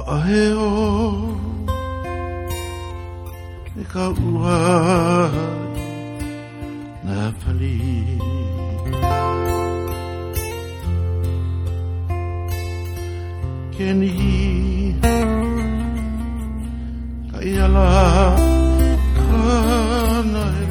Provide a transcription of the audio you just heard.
Aheo e ka ua na pali Keni ka iala kana